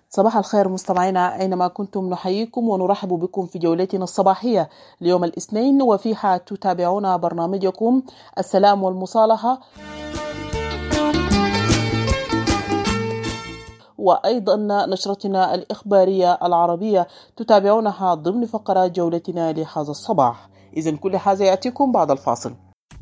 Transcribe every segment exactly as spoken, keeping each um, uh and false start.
صباح الخير مستمعينا أينما كنتم، نحييكم ونرحب بكم في جولتنا الصباحية ليوم الاثنين، وفيها تتابعون برنامجكم السلام والمصالحة، وأيضا نشرتنا الإخبارية العربية تتابعونها ضمن فقرات جولتنا لهذا الصباح. إذن كل هذا يأتيكم بعد الفاصل.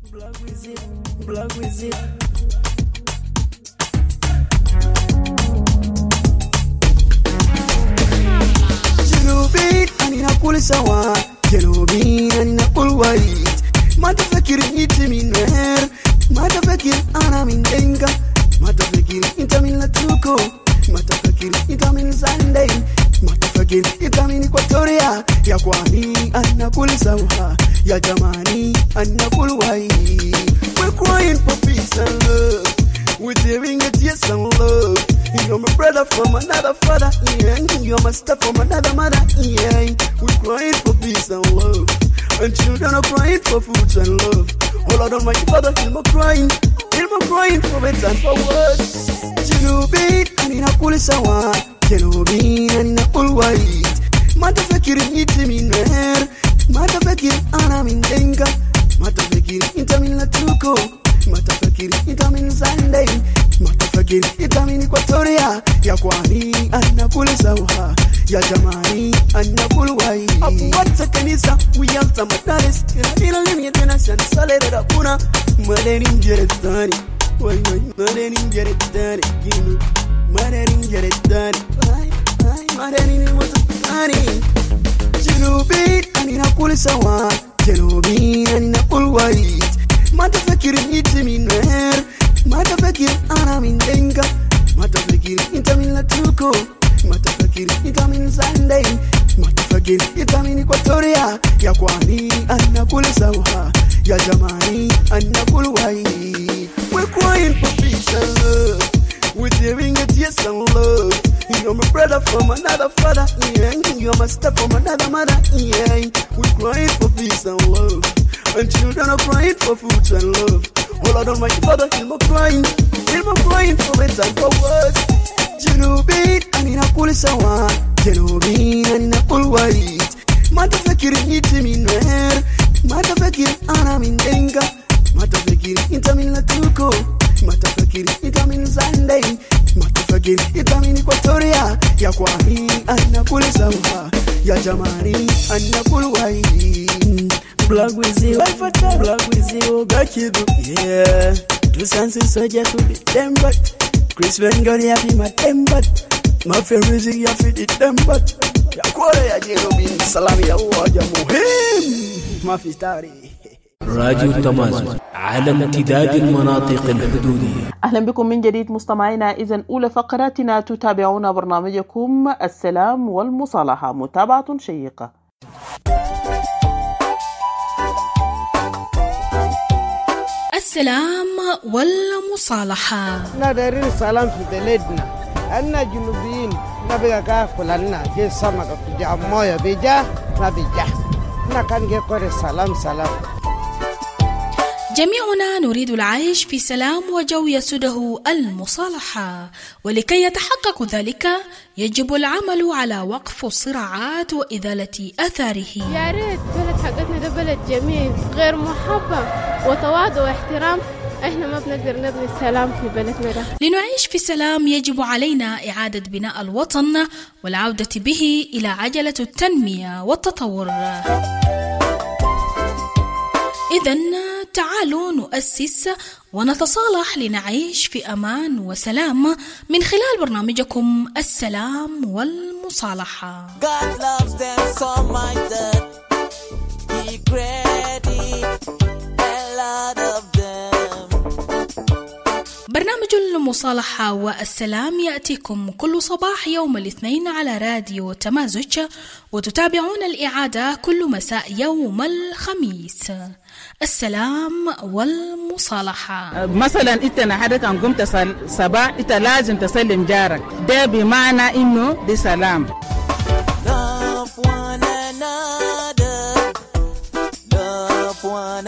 جنوبين أنا نقول سوا، جنوبين أنا نقول وايد. ما تفكر أنت من نهر، ما تفكر أنا من دنجا، ما تفكر أنت من لاتروكو، ما تفكر أنت من زاندين، ما تفكر أنت من إكواتوريا. يا كواني أنا نقول سوا، يا جماني أنا نقول وايد. We're crying for peace and love, we're tearing it yes and love. You're my brother from another father, yeah. You're my step from another mother, yeah. We're crying for peace and love, and children are crying for food and love. Oh Lord Almighty Father, hear my crying, hear my crying for it and for words. Jinubin, أنا نقول سوا، جنوبين أنا نقول وايد. ما تفكر أنت من نهر، ما تفكر أنا من دنجا، ما تفكر أنت من لاتروكو، ما تفكر أنت من زاندين، ما تفكر أنت من إكواتوريا. يا كواني أنا نقول سوا، يا جماني أنا نقول وايد. أبوات الكنيسة ويالتا مدارس، إلى لم يتنسى نسالي ربنا. مدينين جرداني واي واي، مدينين جرداني جنوب، مدينين جرداني واي واي، مدينين متقاني. جنوبين أنا نقول سوا، جنوبين أنا نقول وايد. ما تفكر أنت من نهر، ما تفكر أنا من دنجا، ما تفكر أنت من لاتروكو، ما تفكر أنت من زاندين، ما تفكر أنت من إكواتوريا. يا كواني أنا نقول سوا، يا جماني أنا نقول وايد. We're crying for peace and love, we're tearing it yes and love. You're my brother from another father, yeah. You're my step from another mother, yeah. We're crying for peace and love, and children are crying for food and love. Oh Lord Almighty Father, hear my crying, hear my crying for it and for words. جنوبين أنا نقول سوا، جنوبين أنا نقول وايد. ما تفكر أنت من نهر، ما تفكر أنا من دنجا، ما تفكر أنت من لاتروكو، ما تفكر أنت من زاندين، ما تفكر أنت من إكواتوريا. يا كواني أنا نقول سوا، يا جماني أنا نقول وايد. Black with you, black with you, got you, yeah. Two senses so just to be them, but Chris Van Gogh, you be my them, but my favorite music, you fit it them, but ya kore ya Jerobin, salam ya waja muhim, ما في تاريخ. راديو تمازن على امتداد المناطق الحدودية. أهلا بكم من جديد مستمعينا. إذن أولى فقراتنا تتابعون برنامجكم السلام والمصالحة، متابعة شيقة. السلام والمصالحة. نادرين السلام في بلدنا، أنا جنوبيين نبغى كلنا جي سمك في جامويا بيجا نبيجا نكان جي كوري سلام سلام. جميعنا نريد العيش في سلام وجو يسوده المصالحة، ولكي يتحقق ذلك يجب العمل على وقف الصراعات وإزالة أثاره. يا ريت بلد حقتنا ده بلد جميل غير محبة وتواضع واحترام، احنا ما بنقدر نبني السلام في بلدنا ده. لنعيش في سلام يجب علينا إعادة بناء الوطن والعودة به إلى عجلة التنمية والتطور. إذن تعالوا نؤسس ونتصالح لنعيش في أمان وسلام من خلال برنامجكم السلام والمصالحة. God loves them so much that He created a lot of them. برنامج المصالحة والسلام يأتيكم كل صباح يوم الاثنين على راديو تمازج، وتتابعون الإعادة كل مساء يوم الخميس. السلام والمصالحة. مثلا انت نحدك ان قمت صباح انت لازم تسلم جارك، ده بمعنى انه دي سلام. Love one another, love one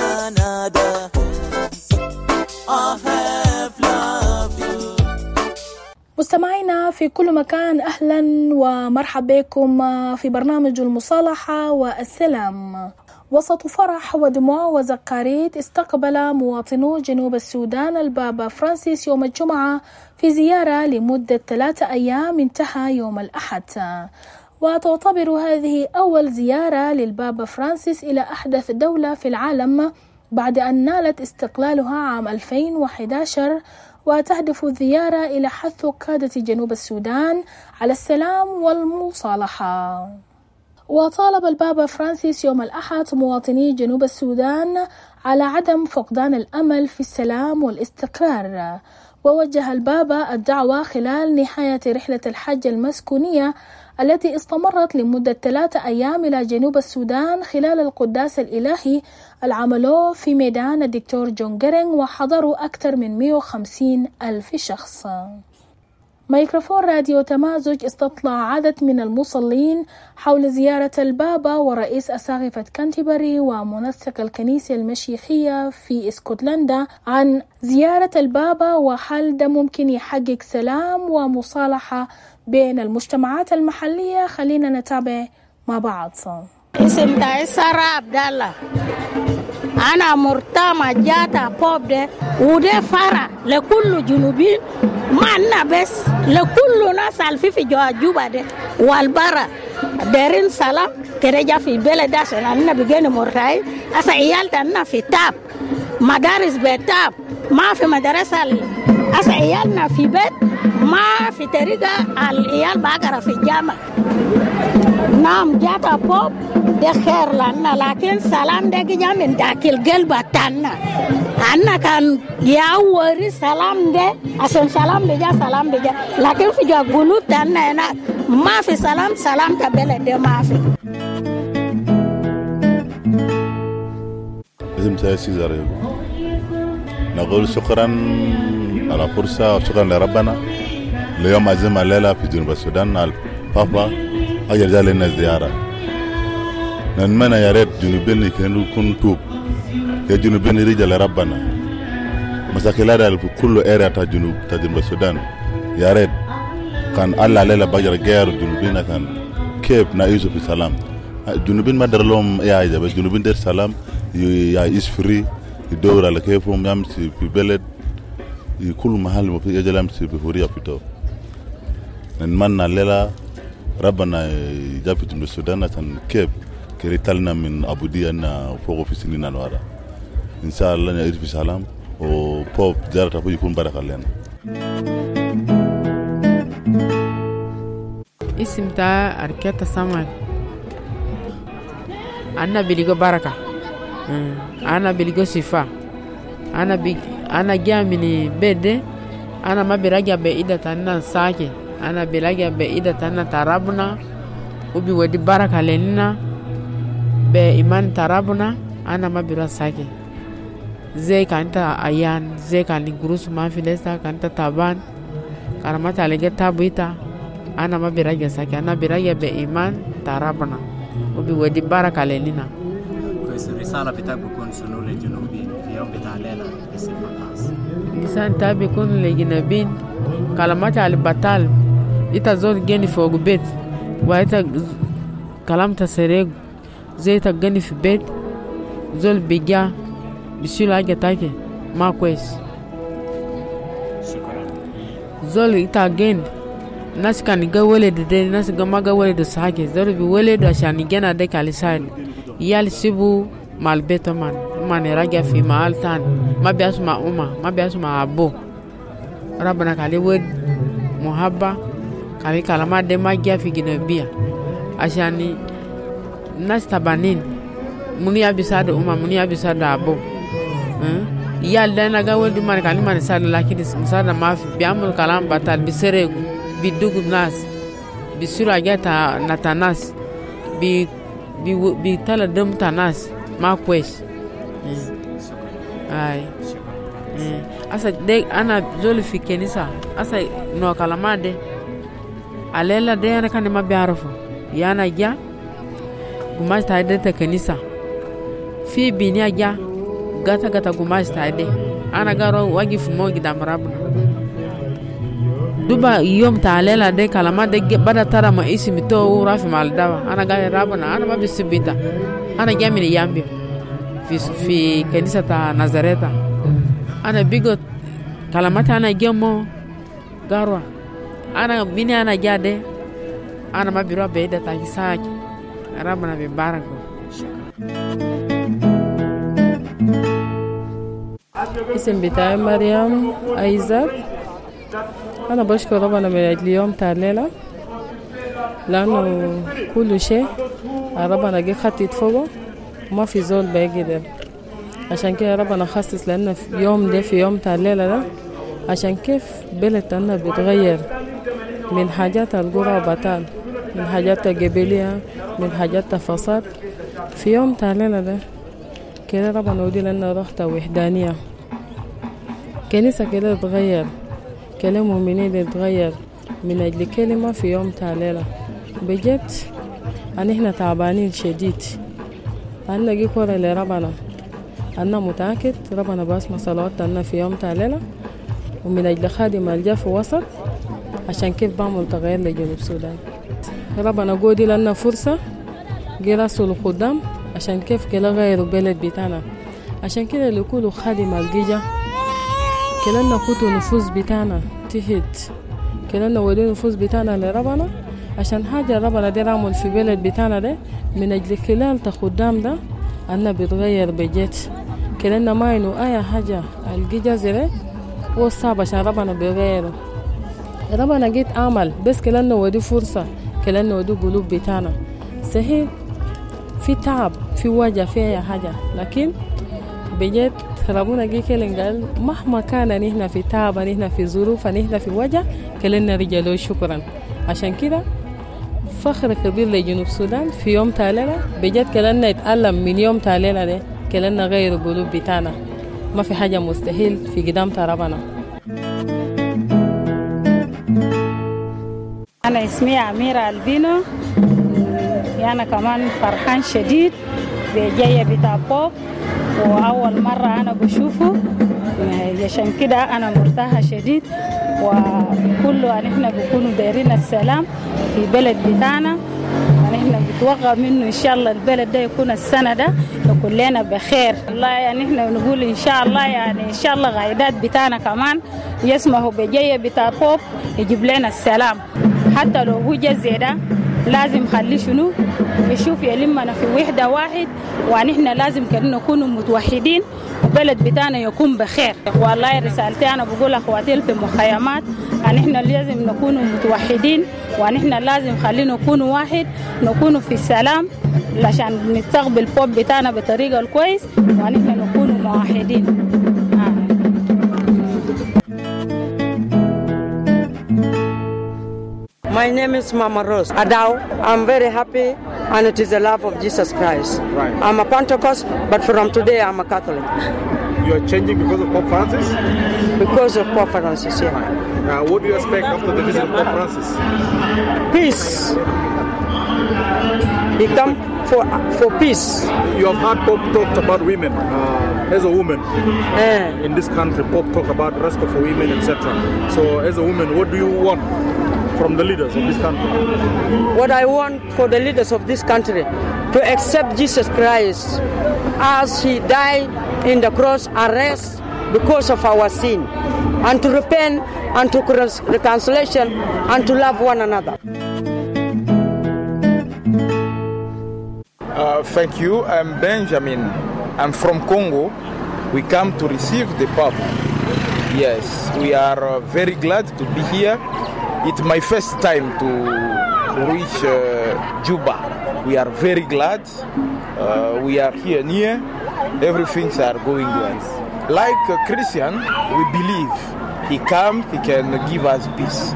another. I have loved you. مستمعينا في كل مكان، أهلا ومرحبا بكم في برنامج المصالحة والسلام. وسط فرح ودموع وزقاريت استقبل مواطنو جنوب السودان البابا فرانسيس يوم الجمعة في زيارة لمدة ثلاثة أيام انتهى يوم الأحد، وتعتبر هذه أول زيارة للبابا فرانسيس إلى أحدث دولة في العالم بعد أن نالت استقلالها عام ألفين وأحد عشر، وتهدف الزيارة إلى حث قادة جنوب السودان على السلام والمصالحة. وطالب البابا فرانسيس يوم الأحد مواطني جنوب السودان على عدم فقدان الأمل في السلام والاستقرار، ووجه البابا الدعوة خلال نهاية رحلة الحج المسكونية التي استمرت لمدة ثلاثة أيام إلى جنوب السودان خلال القداس الإلهي العملوه في ميدان الدكتور جون جيرينغ، وحضروا أكثر من مئة وخمسين ألف شخص. ميكروفون راديو تمازج استطلع عدد من المصلين حول زيارة البابا ورئيس أساقفة كانتربري ومنسق الكنيسة المشيخية في اسكتلندا عن زيارة البابا وهل ده ممكن يحقق سلام ومصالحة بين المجتمعات المحلية. خلينا نتابع مع بعض. اسم تاعي سارة عبد الله، أنا مرتمة جاتا بوب ده وده فرع لكل جنوبين معنا، بس لكل ناس الفي في جوا جوبا ده والبرا دارين سلام كرجع في بلد عشان أنا بيجينا مرتاي. أسا عيالنا في تاب مدارس بتاب، ما في مدرسة. أسا عيالنا في بيت ما في طريقة العيال بقرا في الجامعة. نعم جاتا بوب ده خير لنا، لكن سلام ده جا من داخل قلبنا. أنا كان ياوري سلام ده عشان سلام بيجا سلام بيجا، لكن في جا قلوب تنا هنا ما في سلام. سلام تبلد ده ما في. اسم سياسي زاريو، نقول شكرا على فرصة وشكرا لربنا اليوم عزم الليلة في جنوب السودان. البابا أجل لنا زيارة، نتمنى يا ريت جنوبين يكونوا كنتوب يا جنوبين رجال ربنا مساكلات في كل اريا تا جنوب تا جنوب السودان. يا ريت كان الله ليلة بجر غير جنوبين كان كيف نعيش في سلام. جنوبين ما در لهم اي حاجة، بس جنوبين در سلام يعيش فري، يدور على كيفهم، يمشي في بلد كل محل مفيد يجي يمشي بحرية في تو. نتمنى الليلة ربنا يجاب في جنوب السودان عشان كيف كريتالنا من عبودية فوق في سنين الورا. إن شاء الله نعيش في سلام وبوب زيارة أبو يكون بركة لنا. اسم تا أركيتا سامان، أنا بليغو بركة، أنا بليغو شفاء. أنا بي أنا جاي من بيت، أنا ما براجع بعيدة تنا ساكي، أنا براجع بعيدة تنا ترابنا وبيودي بركة لنا بإيمان ترابنا. أنا ما برا ساكي زي كانت أيان زي كان جروس ما في لسه كانت تابان كرامات على تابويتا. أنا ما براجع ساكي، أنا براجع بإيمان ترابنا وبيودي بركة لنا. الرسالة بتاعك بكون شنو للجنوبيين في يوم بتاع الليلة بصفة خاصة؟ الرسالة بتاعك بيكون للجنوبيين كلامات على البطال إتا زول جاني فوق بيت وإتا كلام تسرق زي تجاني في بيت زول بيجا بيشيل حاجة تاكي ما كويس. زول إتا جين ناس كان يجا ولد ده ناس جما جا ولد ساكي زول بيولد عشان يجينا ده كالسان يال سيبو مال بيت مان مان راجع في محل تان ما بيسمع أمه ما بيسمع أبوه. ربنا كالي ود محبة كالي كلامات ده ما جا في جنوبيا عشان ناس تبانين مني أبي ساد أمه مني أبي ساد أبوه. يال ده نجا ولد مان كالي مان ساد لكن ساد ما في بيعمل كلام بطال بيسرق بيدوق ناس بيسرق جاتا نتناس بي بي بيتلا دم تناس ما كويس. اي asa de ana zoli fi kenisa asa no kalama de alela de ana kan ma biarfo yana ja gumas ta de ta kenisa fi binya ja gata gata gumas ta de ana garo wagi fu mo gidam rabna duba yom talela de kalama de bada tara ma ismi to rafi mal dawa ana gale rabana ana ma bisibita ana jamini yambia fi fi kanisa ta Nazareta ana bigo kalamata ana gemo garwa ana mini ana jade ana ma biro be da ta hisaki rabana be barako اسم بتاعي مريم ايزاك. انا بشكر ربنا من اجل يوم تاع الليله لانه كل شيء ربنا جه خطيت فوقه وما في زول بيقدر. عشان كده ربنا خصص لنا في يوم ده في يوم تاع الليله ده عشان كيف بلدنا بتغير من حاجات القرى وبطال من حاجات قبليه من حاجات فساد. في يوم تاع الليله ده كده ربنا ودي لنا روح وحدانيه. كنيسة كده تغير كلام مؤمنين يتغير من أجل كلمة في يوم تعليلة. بجد أن إحنا تعبانين شديد. أنا جي كورة لربنا أنا متأكد ربنا باسم صلواتنا في يوم تعليلة ومن أجل خادم الجاف وسط عشان كيف بعمل تغيير لجنوب السودان. ربنا قودي لنا فرصة جي رسول القدام عشان كيف كلا غيروا بلد بتاعنا. عشان كده لكل خادم الجيجة كلنا خطو نفوس بتاعنا تهد كلنا ودي نفوس بتاعنا لربنا عشان حاجة ربنا دي رامل في بلد بتاعنا ده من أجل خلال تخدام ده أنا بتغير بجد. كلنا ما إنه أي حاجة الجيجة زي هو صعب عشان ربنا بيغيره. ربنا جيت عمل بس كلنا ودي فرصة كلنا ودي قلوب بتاعنا صحيح في تعب في وجه في أي حاجة لكن بجد ربنا جي كلن قال مهما كان نحن في تعب نحن في ظروف نحن في وجه كلنا رجالو شكرا. عشان كده فخر كبير لجنوب السودان في يوم تاليلة بجد كلنا نتعلم من يوم تاليلة ده كلنا غير قلوب بتاعنا ما في حاجة مستحيل في قدام ربنا. أنا اسمي أميرة البينو. أنا كمان فرحان شديد بجاية بتاع بوب وأول مرة أنا بشوفه عشان كده أنا مرتاحة شديد وكله أن إحنا بكونوا دايرين السلام في بلد بتاعنا أن إحنا بتوقع منه إن شاء الله البلد ده يكون السنة ده كلنا بخير. الله يعني إحنا نقول إن شاء الله يعني إن شاء الله غايدات بتاعنا كمان يسمحوا بجاية بتاع بوب يجيب لنا السلام. حتى لو هو جزء ده لازم خلي شنو يشوف يلمنا في وحدة واحد ونحن لازم كنا نكون متوحدين وبلد بتاعنا يكون بخير. والله رسالتي أنا بقول أخواتي في المخيمات أن إحنا لازم نكون متوحدين ونحن لازم خلينا نكون واحد نكون في السلام عشان نستقبل بوب بتاعنا بطريقة الكويس ونحن نكون موحدين. آه. My name is Mama Rose Adao. I'm very happy and it is the love of Jesus Christ. Right. I'm a Pentecost, but from today I'm a Catholic. You are changing because of Pope Francis? Because of Pope Francis, yeah. Right. Now, what do you expect after the visit of Pope Francis? Peace. He come for for peace. You have heard Pope talk about women. Uh, as a woman uh. in this country, Pope talk about respect for women, et cetera. So, as a woman, what do you want from the leaders of this country? What I want for the leaders of this country to accept Jesus Christ as he died in the cross and rest because of our sin, and to repent and to reconciliation and to love one another. Uh, thank you. I'm Benjamin. I'm from Congo. We come to receive the Pope. Yes, we are uh, very glad to be here. It's my first time to reach uh, Juba. We are very glad. Uh, we are here near. Everything's are going well. Like a Christian, we believe he come, he can give us peace.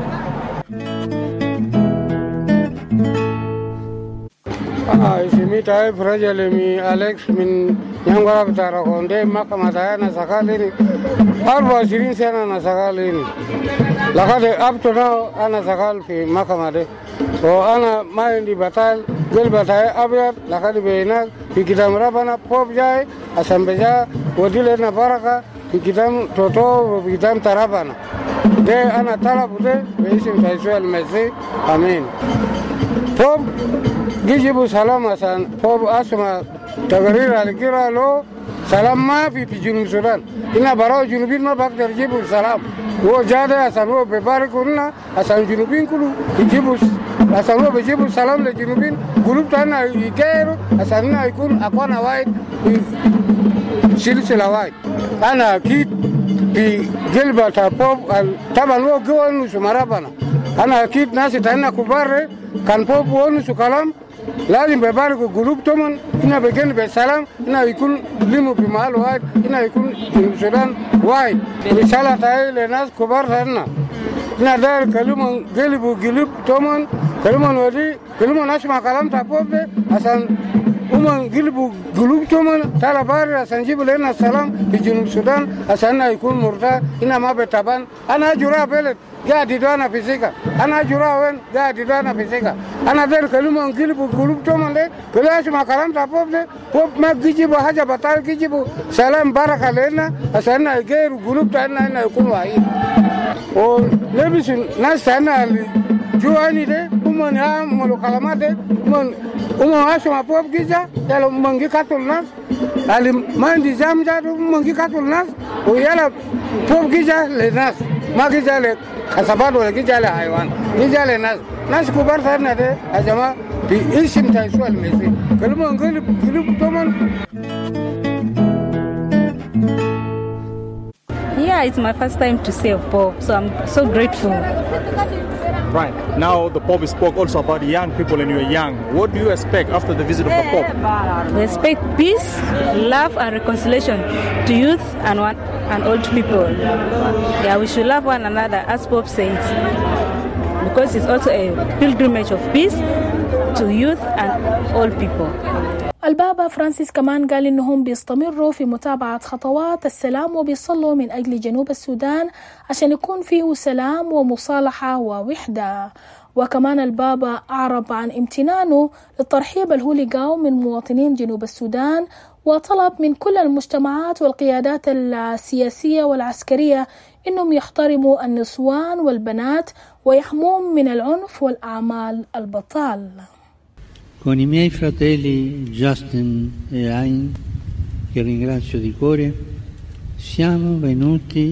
اسمي تايب رجل من أليكس من ينغرا بتاراكوندي محكمة أنا سكاليني أربعة وعشرين سنة أنا سكاليني لقد up to now أنا سكال في محكمة دي وأنا ما عندي بطال قل بطاي أبيض لقد بيناك في كتاب ربنا بوب جاي أسمبجا ودي لنا بركة في كتاب توتو وفي كتاب ترابنا ده أنا طلب ده باسم يسوع المسيح آمين. فوق يجيبوا سلام عشان فوق أسمع تقرير على كده له سلام ما في في جنوب السودان. إن براو جنوبين ما بقدر يجيبوا سلام. هو جاده عشان هو بيبارك لنا عشان جنوبين كله يجيبوا عشان هو بيجيبوا سلام للجنوبين قلوب تاعنا يغيروا عشان يكون أقوانا واحد سلسلة واحد. أنا أكيد في قلب تابوب طبعا هو قوة سمرابنا. أنا أكيد ناس تاعنا كبار كان بوب ونس كلام لازم بيباركوا قلوب تومن إنه بيجن بالسلام إنه يكون لمو بمحل واحد إنه يكون السودان واحد. رسالة تاعي لناس كبار تاعنا إنه داير كلمة قلبوا قلوب تومن كلمة ودي كلمة نسمع كلام تابوب ده عشان هم قلبوا قلوب تومن ترى بار عشان يجيبوا لنا السلام في جنوب السودان عشان يكون مرتاح إنه ما بتبان. أنا جرا بلد قاعد يدانا في سيكا أنا جرا وين قاعد يدانا في سيكا أنا داير كلمة قلبوا قلوب تومن ده كلا اسمع كلام تابوب ده بوب ما يجيبوا حاجة بطال يجيبوا سلام بركة لنا عشان يغيروا قلوب تاعنا إنه يكون واحد. ولبس ناس تاعنا جواني ده هم يعملوا كلامات ده هم هم اسمع بوب جيزا يلا منجي كاتو الناس اللي ما عندي زام جادو منجي كاتو الناس ويلا بوب جيزا للناس ما جيزا لحسابات ولا جيزا لحيوان جيزا للناس ناس كبار تاعنا ده يا جماعة في اسم يسوع المسيح كلمة نقلب قلوب تومن. Yeah, it's my first time to see a Pope, so I'm so grateful. Right. Now the Pope spoke also about young people and you're young. What do you expect after the visit of the Pope? We expect peace, love and reconciliation to youth and one, and old people. Yeah, we should love one another as Pope says, because it's also a pilgrimage of peace to youth and old people. البابا فرانسيس كمان قال إنهم بيستمروا في متابعة خطوات السلام وبيصلوا من أجل جنوب السودان عشان يكون فيه سلام ومصالحة ووحدة. وكمان البابا أعرب عن امتنانه للترحيب اللي هو لقاه من مواطنين جنوب السودان وطلب من كل المجتمعات والقيادات السياسية والعسكرية إنهم يحترموا النسوان والبنات ويحموهم من العنف والأعمال البطال. Con i miei fratelli Justin e Ain, che ringrazio di cuore, siamo venuti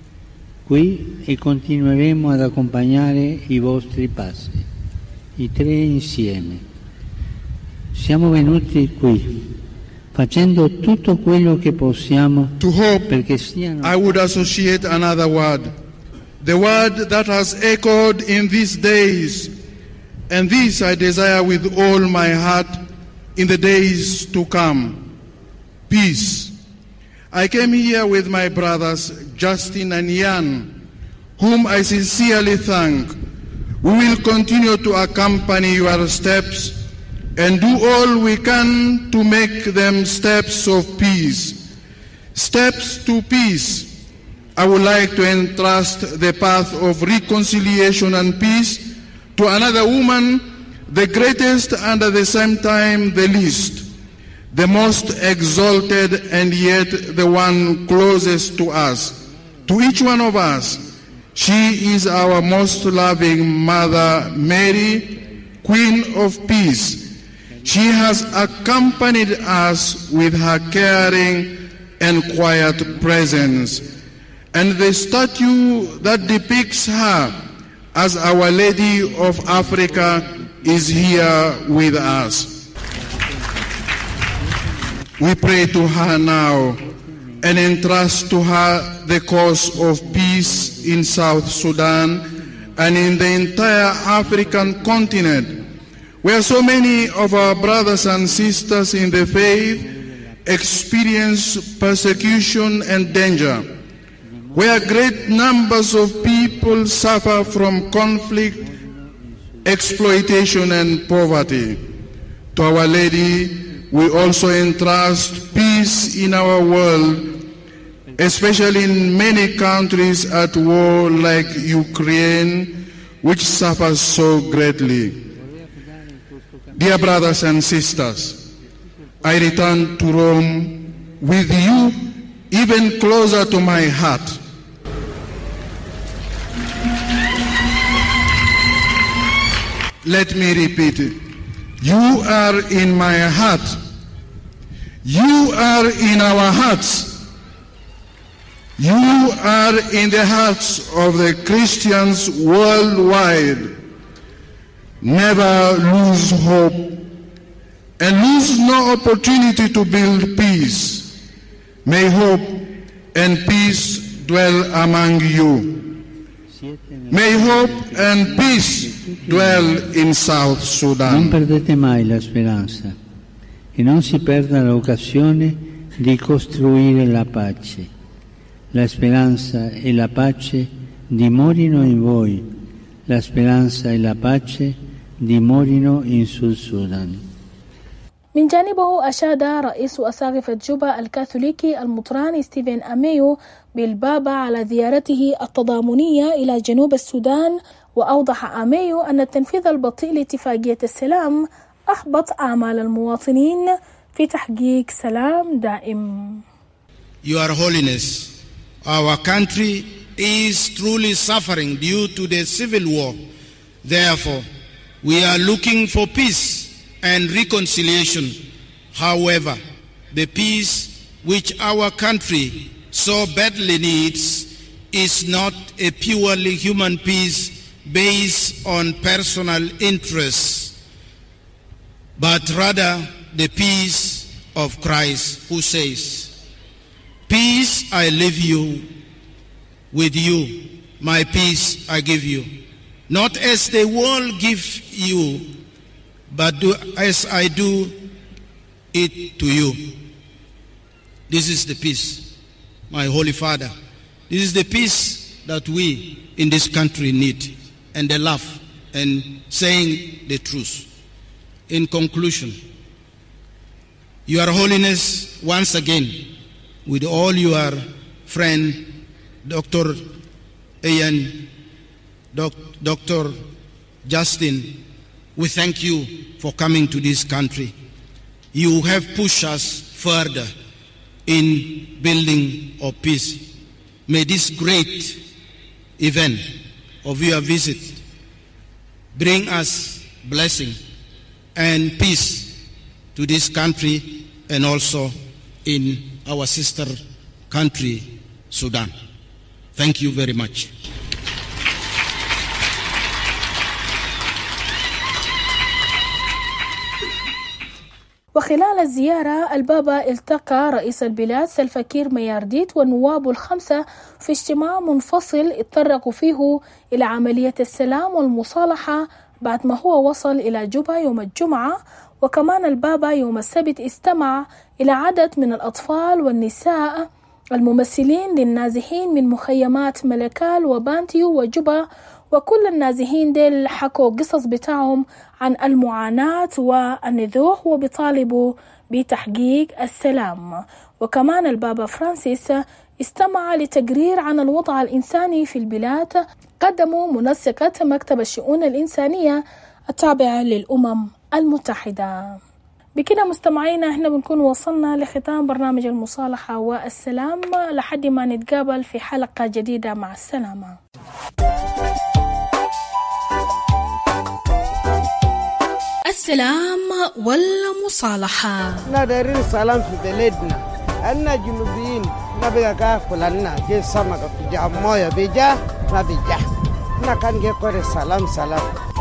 qui e continueremo ad accompagnare i vostri passi, i tre insieme. Siamo venuti qui facendo tutto quello che possiamo to hope perché siano. I would associate another word, the word that has echoed in these days. And this I desire with all my heart in the days to come. Peace. I came here with my brothers Justin and Jan, whom I sincerely thank. We will continue to accompany your steps and do all we can to make them steps of peace. Steps to peace. I would like to entrust the path of reconciliation and peace to another woman, the greatest and at the same time the least, the most exalted and yet the one closest to us. To each one of us, she is our most loving Mother Mary, Queen of Peace. She has accompanied us with her caring and quiet presence. And the statue that depicts her as Our Lady of Africa is here with us. We pray to her now and entrust to her the cause of peace in South Sudan and in the entire African continent, where so many of our brothers and sisters in the faith experience persecution and danger, where great numbers of people suffer from conflict, exploitation and poverty. To Our Lady, we also entrust peace in our world, especially in many countries at war like Ukraine, which suffers so greatly. Dear brothers and sisters, I return to Rome with you even closer to my heart. Let me repeat it. You are in my heart. You are in our hearts. You are in the hearts of the Christians worldwide. Never lose hope and lose no opportunity to build peace. May hope and peace dwell among you. May hope and peace dwell in South Sudan. Non perdete mai la speranza e non si perda l'occasione di costruire la pace. La speranza e la pace dimorino in voi. La speranza e la pace dimorino in Sud Sudan. من جانبه أشاد رئيس أساقفة جوبا الكاثوليكي المطران ستيفن أميو بالبابا على زيارته التضامنية إلى جنوب السودان، وأوضح أميو أن التنفيذ البطيء لاتفاقية السلام أحبط آمال المواطنين في تحقيق سلام دائم. Your Holiness, our country is truly suffering due to the civil war. Therefore, we are looking for peace and reconciliation. However, the peace which our country so badly needs is not a purely human peace based on personal interests, but rather the peace of Christ, who says, "Peace I leave you with you, my peace I give you. Not as the world gives you, but do as I do it to you." This is the peace, my Holy Father. This is the peace that we in this country need, and the love and saying the truth. In conclusion, Your Holiness, once again, with all your friend, Doctor Ian, Doctor Justin, we thank you for coming to this country. You have pushed us further in building of peace. May this great event of your visit bring us blessing and peace to this country and also in our sister country, Sudan. Thank you very much. وخلال الزيارة البابا التقى رئيس البلاد سلفا كير ميارديت والنواب الخمسة في اجتماع منفصل اتطرقوا فيه إلى عملية السلام والمصالحة بعد ما هو وصل إلى جوبا يوم الجمعة. وكمان البابا يوم السبت استمع إلى عدد من الأطفال والنساء الممثلين للنازحين من مخيمات ملكال وبانتيو وجوبا، وكل النازحين ديل حكوا قصص بتاعهم عن المعاناة والنزوح وبيطالبوا بتحقيق السلام. وكمان البابا فرانسيس استمع لتقرير عن الوضع الإنساني في البلاد قدموا منسقة مكتب الشؤون الإنسانية التابعة للأمم المتحدة. بكده مستمعينا احنا بنكون وصلنا لختام برنامج المصالحة والسلام، لحد ما نتقابل في حلقة جديدة. مع السلامة. السلام والمصالحة. نادرين السلام في بلدنا، أنا جنوبيين نبغى كافل أنا جي سمك في جامويا بيجا ما بيجا نكان جي كوري سلام سلام.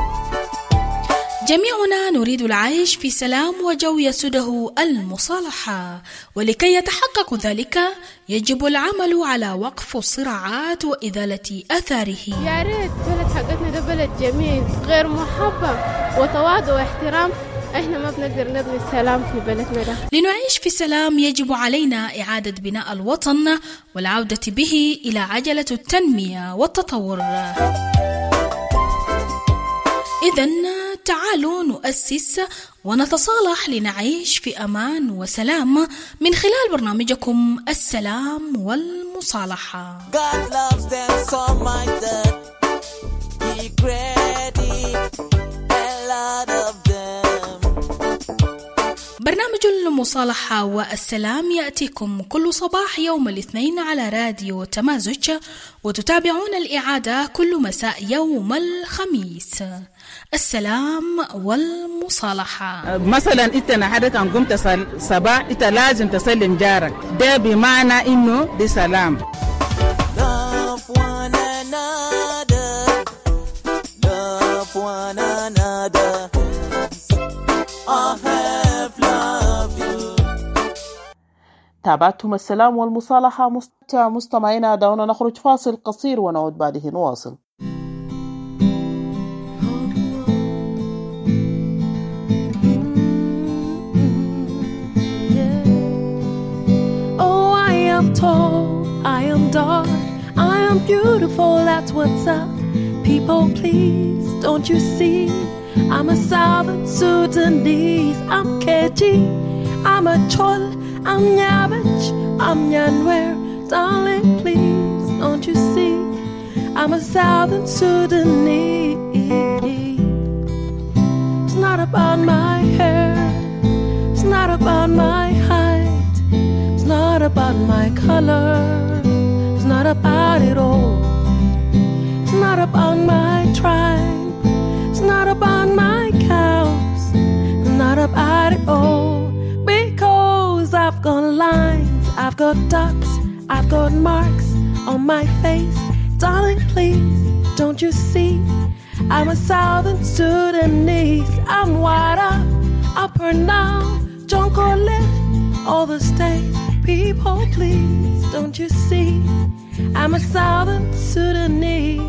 جميعنا نريد العيش في سلام وجو يسوده المصالحة، ولكي يتحقق ذلك يجب العمل على وقف الصراعات وإزالة آثاره. يا ريت بلد حقتنا ده بلد جميل غير محبب وتواضع واحترام، احنا ما بنقدر نبني السلام في بلدنا ده. لنعيش في سلام يجب علينا إعادة بناء الوطن والعودة به إلى عجلة التنمية والتطور. إذن تعالوا نؤسس ونتصالح لنعيش في أمان وسلام من خلال برنامجكم السلام والمصالحة. God loves them so much that He created a lot of them. برنامج المصالحة والسلام يأتيكم كل صباح يوم الاثنين على راديو تمازج، وتتابعون الإعادة كل مساء يوم الخميس. السلام والمصالحة. مثلا انت نحن كان قمت صباح انت لازم تسلم جارك، ده بمعنى انه دي سلام. Love one another, love one another. I have loved you. تابعتم السلام والمصالحة مستمعينا. دعونا نخرج فاصل قصير ونعود بعده نواصل. Oh, I am tall, I am dark, I am beautiful, that's what's up. People, please, don't you see? I'm a Southern Sudanese, I'm K G, I'm a Chol, I'm Nyabich, I'm Nyanwer. Darling, please, don't you see? I'm a Southern Sudanese. It's not about my hair, it's not about my height, it's not about my color, it's not about it all. It's not about my tribe, it's not about my cows, it's not about it all. Because I've got lines, I've got dots, I've got marks on my face. Darling, please, don't you see? I'm a Southern Sudanese. I'm wide up, up and down, Jonko lift, all the states. People, please, don't you see? I'm a Southern Sudanese.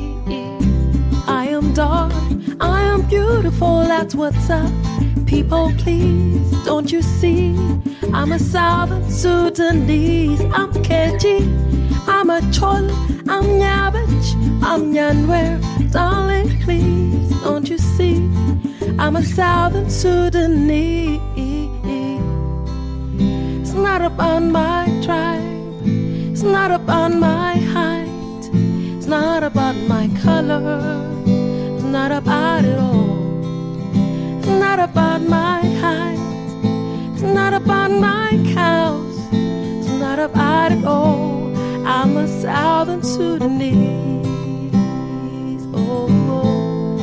I am dark, I am beautiful, that's what's up. People, please, don't you see? I'm a Southern Sudanese. I'm K G, I'm a Chol, I'm Nyabich, I'm Nyanwer. Darling, please, don't you see? I'm a Southern Sudanese. It's not about my tribe, it's not about my height, it's not about my color, it's not about it all. It's not about my height, it's not about my cows, it's not about it all. I'm a Southern Sudanese. Oh, oh.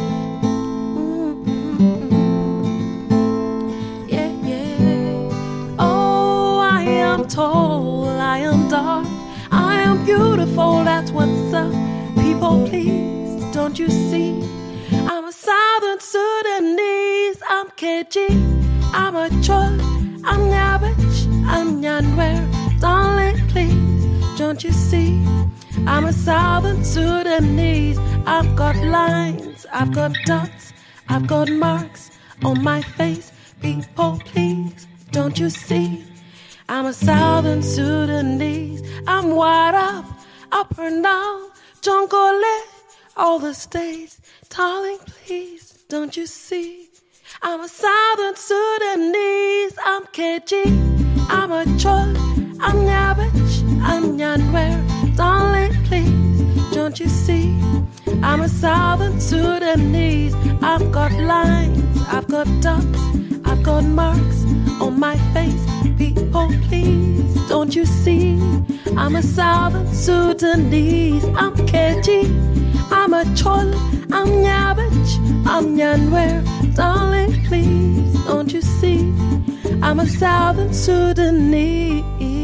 Mm-hmm. Yeah, yeah. Oh, I am tall, I am dark, I am beautiful, that's what's up. People, please, don't you see? I'm a Southern Sudanese. I'm K G, I'm a Chol, I'm Nyabich, I'm Nyanwer. Darling, please, don't you see? I'm a Southern Sudanese. I've got lines, I've got dots, I've got marks on my face. People, please, don't you see? I'm a Southern Sudanese. I'm wide up, up and down, Jongole, all the states. Darling, please, don't you see? I'm a Southern Sudanese. I'm K G, I'm a Chol, I'm Nyabich, I'm Nyanwer. Darling, please, don't you see? I'm a Southern Sudanese. I've got lines, I've got dots, I've got marks on my face. People, please, don't you see? I'm a Southern Sudanese. I'm K G, I'm a Chol, I'm Nyabich, I'm Nyanwer. Darling, please, don't you see? I'm a Southern Sudanese.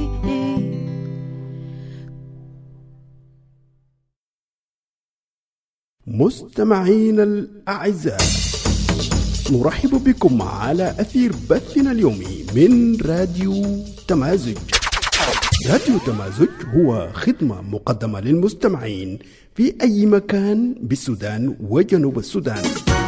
مستمعين الأعزاء، نرحب بكم على أثير بثنا اليومي من راديو تمازج. راديو تمازج هو خدمة مقدمة للمستمعين في أي مكان بالسودان وجنوب السودان.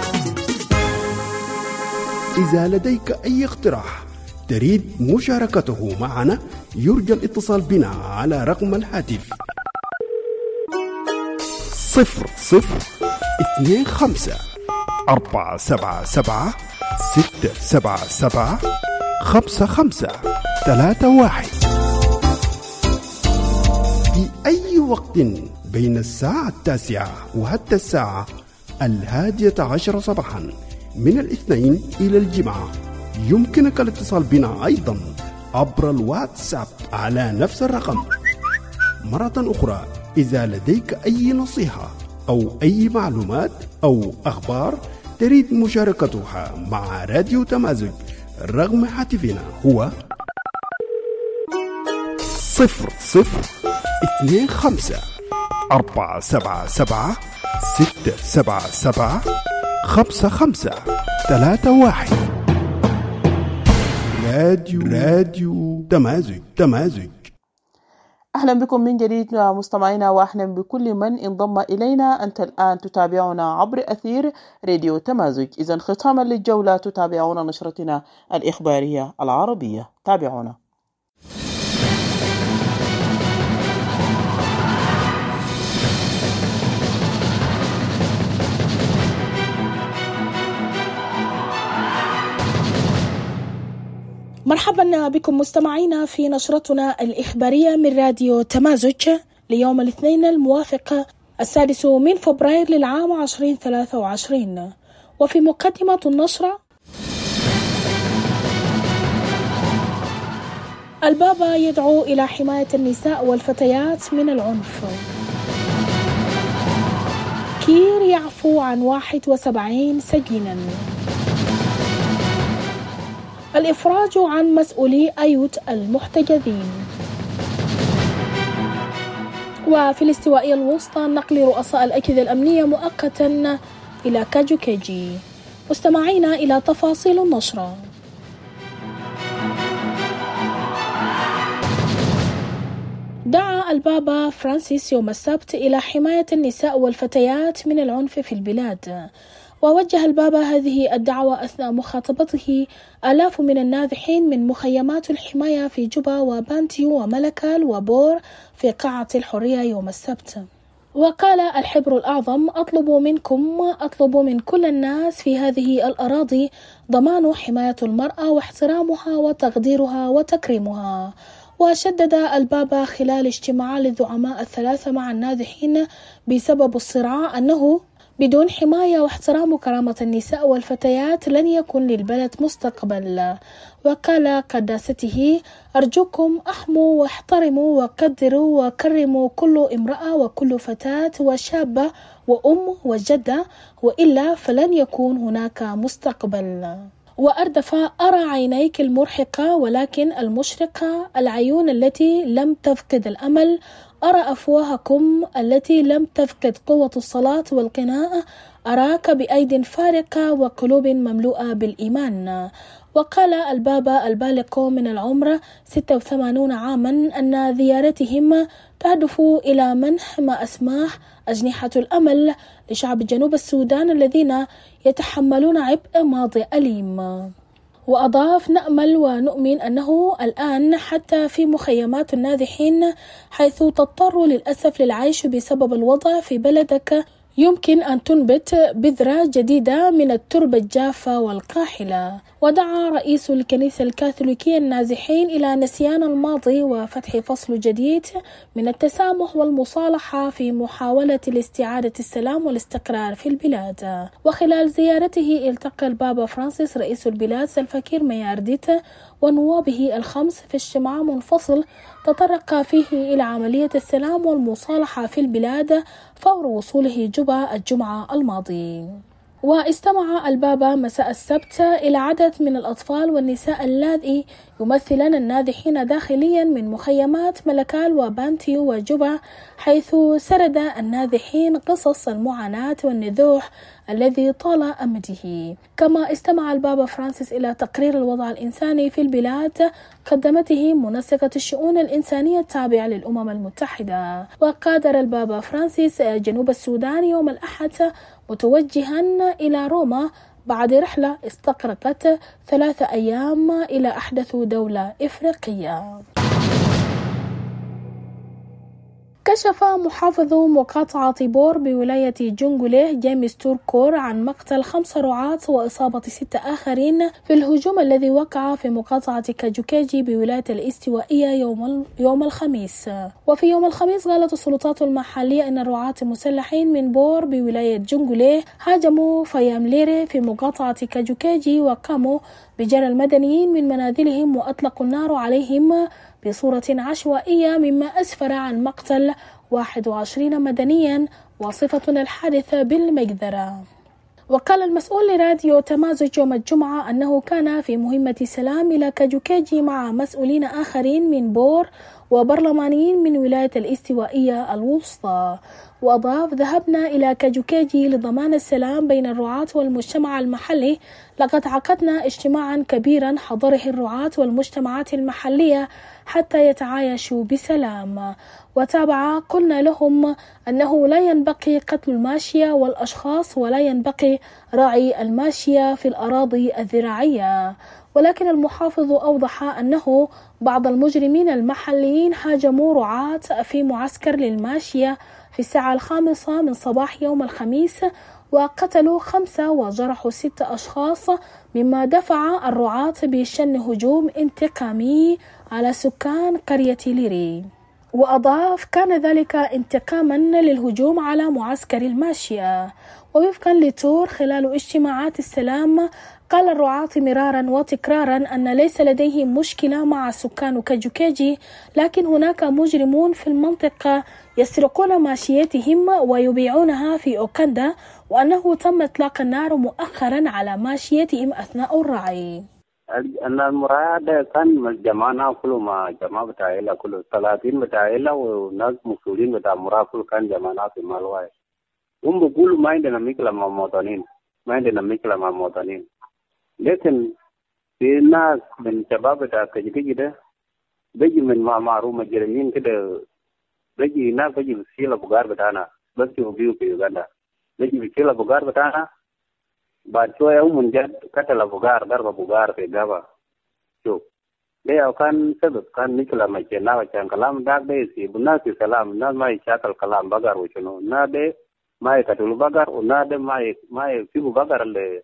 إذا لديك أي اقتراح تريد مشاركته معنا، يرجى الاتصال بنا على رقم الهاتف صفر صفر اثنين خمسة أربعة سبعة سبعة ستة سبعة سبعة خمسة خمسة ثلاثة واحد. في أي وقت بين الساعة التاسعة وحتى الساعة الهادية عشر صباحا من الاثنين إلى الجمعة يمكنك الاتصال بنا أيضا عبر الواتساب على نفس الرقم. مرة أخرى، إذا لديك أي نصيحة أو أي معلومات أو أخبار تريد مشاركتها مع راديو تمازج، رقم هاتفنا هو صفر صفر اثنين خمسة أربعة سبعة سبعة ستة سبعة سبعة خمسة خمسة ثلاثة واحد. راديو راديو تمازج تمازج. أهلا بكم من جديد مستمعينا، وأهلا بكل من انضم إلينا. أنت الآن تتابعنا عبر أثير راديو تمازج. إذن ختاما للجولة تتابعون نشرتنا الإخبارية العربية. تابعونا. مرحبا بكم مستمعينا في نشرتنا الإخبارية من راديو تمازج ليوم الاثنين الموافق السادس من فبراير للعام عشرين ثلاثة وعشرين. وفي مقدمة النشرة: البابا يدعو إلى حماية النساء والفتيات من العنف. كير يعفو عن واحد وسبعين سجينا. الإفراج عن مسؤولي أيوت المحتجزين. وفي الاستوائية الوسطى نقل رؤساء الأجهزة الأمنية مؤقتا إلى كاجوكيجي. مستمعينا إلى تفاصيل النشرة. دعا البابا فرانسيس يوم السبت إلى حماية النساء والفتيات من العنف في البلاد. ووجه البابا هذه الدعوة أثناء مخاطبته آلاف من النازحين من مخيمات الحماية في جوبا وبانتيو وملكال وبور في قاعة الحرية يوم السبت. وقال الحبر الأعظم: أطلب منكم أطلب من كل الناس في هذه الأراضي ضمان حماية المرأة واحترامها وتقديرها وتكريمها. وشدد البابا خلال اجتماع للزعماء الثلاثة مع النازحين بسبب الصراع أنه بدون حماية واحترام كرامة النساء والفتيات لن يكن للبلد مستقبل. وقال قداسته: أرجوكم احموا واحترموا وقدروا وكرموا كل امرأة وكل فتاة وشابة وأم وجدة، وإلا فلن يكون هناك مستقبل. وأردف: أرى عينيك المرحقة ولكن المشرقة، العيون التي لم تفقد الأمل، أرى أفواهكم التي لم تفقد قوة الصلاة والقناع، أراك بأيد فارقة وقلوب مملوءة بالإيمان. وقال البابا البالغ من العمر ستة وثمانين عاما أن زيارتهم تهدف إلى منح ما أسماه أجنحة الأمل لشعب جنوب السودان الذين يتحملون عبء ماضي أليم. وأضاف: نأمل ونؤمن أنه الآن حتى في مخيمات النازحين حيث تضطر للأسف للعيش بسبب الوضع في بلدك يمكن أن تنبت بذرة جديدة من التربة الجافة والقاحلة. ودعا رئيس الكنيسة الكاثوليكية النازحين إلى نسيان الماضي وفتح فصل جديد من التسامح والمصالحة في محاولة لاستعادة السلام والاستقرار في البلاد. وخلال زيارته التقى البابا فرانسيس رئيس البلاد سلفا كير ميارديت ونوابه الخمس في اجتماع منفصل تطرق فيه إلى عملية السلام والمصالحة في البلاد فور وصوله جوبا الجمعة الماضي. واستمع البابا مساء السبت إلى عدد من الأطفال والنساء اللاتي يمثلن النازحين داخليا من مخيمات ملكال وبانتيو وجوبا، حيث سرد النازحين قصص المعاناة والنزوح الذي طال أمده. كما استمع البابا فرانسيس إلى تقرير الوضع الإنساني في البلاد قدمته منسقة الشؤون الإنسانية التابعة للأمم المتحدة. وقادر البابا فرانسيس جنوب السودان يوم الأحد متوجها إلى روما بعد رحلة استغرقت ثلاثة أيام إلى أحدث دولة إفريقية. كشف محافظ مقاطعة بور بولاية جونغوليه جيمس توركور عن مقتل خمس رعاة وإصابة ستة آخرين في الهجوم الذي وقع في مقاطعة كاجوكيجي بولاية الاستوائية يوم يوم الخميس. وفي يوم الخميس قالت السلطات المحلية أن الرعاة المسلحين من بور بولاية جونغوليه هاجموا فيامليري في مقاطعة كاجوكيجي وقاموا بجر المدنيين من منازلهم وأطلقوا النار عليهم بصورة عشوائية، مما أسفر عن مقتل واحد وعشرين مدنيا وصفة الحادث بالمجزرة. وقال المسؤول لراديو تمازج يوم الجمعة أنه كان في مهمة سلام إلى كاجوكيجي مع مسؤولين آخرين من بور وبرلمانيين من ولاية الاستوائية الوسطى. وأضاف: ذهبنا إلى كاجوكيجي لضمان السلام بين الرعاة والمجتمع المحلي. لقد عقدنا اجتماعا كبيرا حضره الرعاة والمجتمعات المحلية حتى يتعايشوا بسلام. وتابع: قلنا لهم أنه لا ينبغي قتل الماشية والأشخاص ولا ينبغي رعي الماشية في الأراضي الزراعية. ولكن المحافظ أوضح أنه بعض المجرمين المحليين هاجموا رعاة في معسكر للماشية في الساعة الخامسة من صباح يوم الخميس وقتلوا خمسة وجرحوا ستة أشخاص، مما دفع الرعاة بشن هجوم انتقامي على سكان قرية ليري. وأضاف: كان ذلك انتقاما للهجوم على معسكر الماشية. ووفقا لتور، خلال اجتماعات السلام قال الرعاة مرارا وتكرارا أن ليس لديهم مشكلة مع سكان كاجوكيجي، لكن هناك مجرمون في المنطقة يسرقون ماشيتهم ويبيعونها في أوكندا، وأنه تم إطلاق النار مؤخرا على ماشيتهم أثناء الرعي. أن المراد كان جماعنا كله مع جماعة بتاعيلا كله ثلاثين بتاعيلا وناس مسؤولين بتاع مراد كله كان جماعنا في مالواي. هم بيقولوا ما عندنا مشكلة مع مواطنين، ما عندنا مشكلة مع مواطنين. لكن في ناس من شباب بتاع كاجوكيجي ده بيجي من معروف مجرمين كده، بيجي ناس بيجي بيشيل البقار بتاعنا بس يبيعوا في يوغندا، بيجي بيشيل البقار بتاعنا بعد شوية هم من جد قتل البقار ضرب بقار في غابة. شوف ده كان سبب كان مشكلة مجرنا وكان كلام داك ده يصيب الناس في سلام، الناس ما يشاكل كلام بقار وشنو نادي ما يقتلوا بقر ونادي ما ي... ما يسيبوا بقر اللي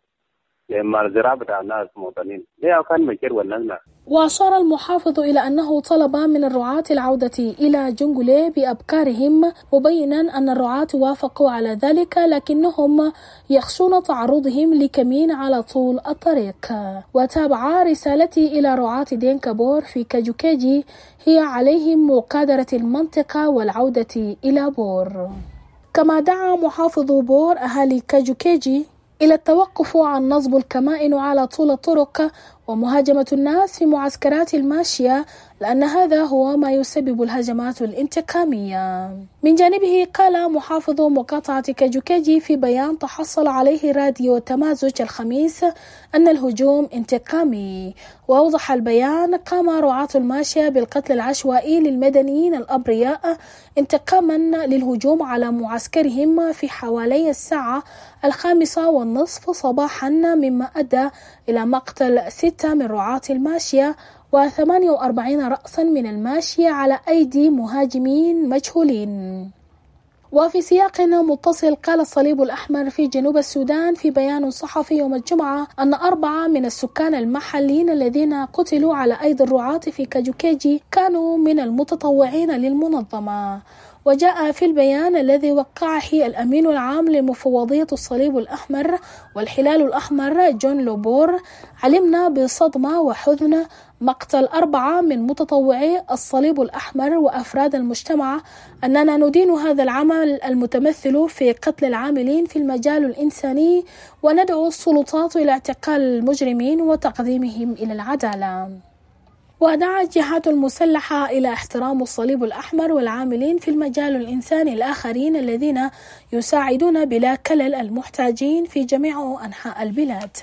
وأشار المحافظ إلى أنه طلب من الرعاة العودة إلى جونغوليه بأبكارهم، مبينا أن الرعاة وافقوا على ذلك لكنهم يخشون تعرضهم لكمين على طول الطريق. وتابع: رسالتي إلى رعاة دينكابور في كاجوكيجي هي عليهم مغادرة المنطقة والعودة إلى بور. كما دعا محافظ بور أهالي كاجوكيجي إلى التوقف عن نصب الكمائن على طول الطرق ومهاجمة الناس في معسكرات الماشية، لأن هذا هو ما يسبب الهجمات الانتقامية. من جانبه قال محافظ مقاطعة كاجوكيجي في بيان تحصل عليه راديو تمازج الخميس أن الهجوم انتقامي. وأوضح البيان: قام رعاة الماشية بالقتل العشوائي للمدنيين الأبرياء انتقاما للهجوم على معسكرهم في حوالي الساعة الخامسة والنصف صباحا، مما أدى إلى مقتل ستة من رعاة الماشية وثمانية وأربعين رأسا من الماشية على أيدي مهاجمين مجهولين. وفي سياق متصل قال الصليب الأحمر في جنوب السودان في بيان صحفي يوم الجمعة أن أربعة من السكان المحليين الذين قتلوا على أيدي الرعاة في كاجوكيجي كانوا من المتطوعين للمنظمة. وجاء في البيان الذي وقعه الأمين العام لمفوضية الصليب الأحمر والحلال الأحمر جون لوبور: علمنا بصدمة وحزن مقتل أربعة من متطوعي الصليب الأحمر وأفراد المجتمع، أننا ندين هذا العمل المتمثل في قتل العاملين في المجال الإنساني، وندعو السلطات إلى اعتقال المجرمين وتقديمهم إلى العدالة. ودعا الجهات المسلحة إلى احترام الصليب الأحمر والعاملين في المجال الإنساني الآخرين الذين يساعدون بلا كلل المحتاجين في جميع أنحاء البلاد.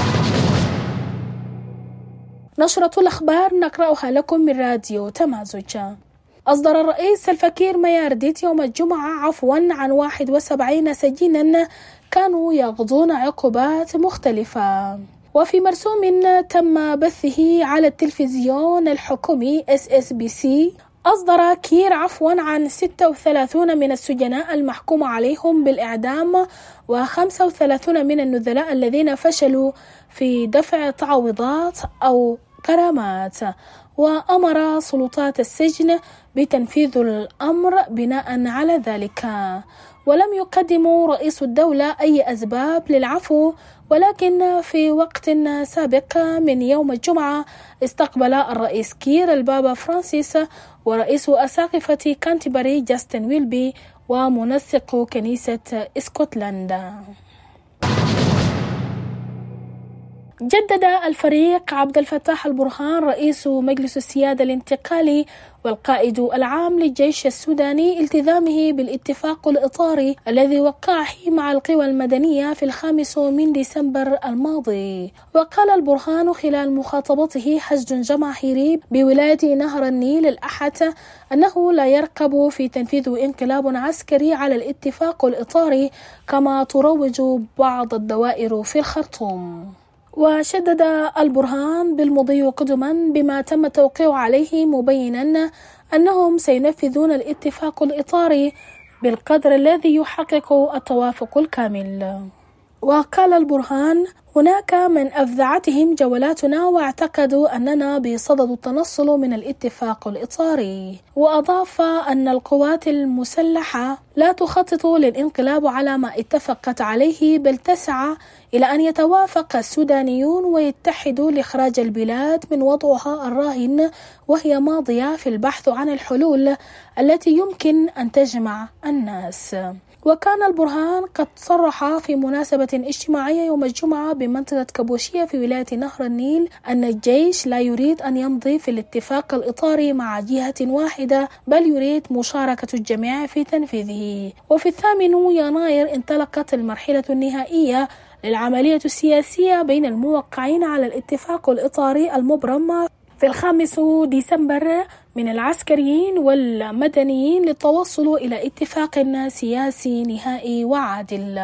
نشرة الأخبار نقرأها لكم من راديو تمازج. أصدر الرئيس الفكير ميارديت يوم الجمعة عفوا عن واحد وسبعين سجينا كانوا يقضون عقوبات مختلفة. وفي مرسوم تم بثه على التلفزيون الحكومي إس إس بي سي أصدر كير عفوا عن ستة وثلاثين من السجناء المحكوم عليهم بالإعدام وخمسة وثلاثين من النزلاء الذين فشلوا في دفع تعويضات أو غرامات، وأمر سلطات السجن بتنفيذ الأمر بناء على ذلك. ولم يقدم رئيس الدولة أي أسباب للعفو، ولكن في وقت سابق من يوم الجمعة استقبل الرئيس كير البابا فرانسيس ورئيس أساقفة كانتربري جاستن ويلبي ومنسق كنيسة اسكتلندا. جدد الفريق عبد الفتاح البرهان رئيس مجلس السيادة الانتقالي والقائد العام للجيش السوداني التزامه بالاتفاق الإطاري الذي وقعه مع القوى المدنية في الخامس من ديسمبر الماضي. وقال البرهان خلال مخاطبته حشد جماهيري بولاية نهر النيل الأحد أنه لا يرقب في تنفيذ انقلاب عسكري على الاتفاق الإطاري كما تروج بعض الدوائر في الخرطوم. وشدد البرهان بالمضي قدما بما تم التوقيع عليه، مبينا أنهم سينفذون الاتفاق الإطاري بالقدر الذي يحقق التوافق الكامل. وقال البرهان: هناك من أفزعتهم جولاتنا واعتقدوا أننا بصدد التنصل من الاتفاق الإطاري. وأضاف أن القوات المسلحة لا تخطط للانقلاب على ما اتفقت عليه، بل تسعى إلى أن يتوافق السودانيون ويتحدوا لإخراج البلاد من وضعها الراهن وهي ماضية في البحث عن الحلول التي يمكن أن تجمع الناس. وكان البرهان قد صرح في مناسبة اجتماعية يوم الجمعة بمنطقة كابوشية في ولاية نهر النيل أن الجيش لا يريد أن يمضي في الاتفاق الإطاري مع جهة واحدة، بل يريد مشاركة الجميع في تنفيذه. وفي الثامن يناير انطلقت المرحلة النهائية للعملية السياسية بين الموقعين على الاتفاق الإطاري المبرم في الخامس ديسمبر من العسكريين والمدنيين للتوصل إلى اتفاق سياسي نهائي وعادل.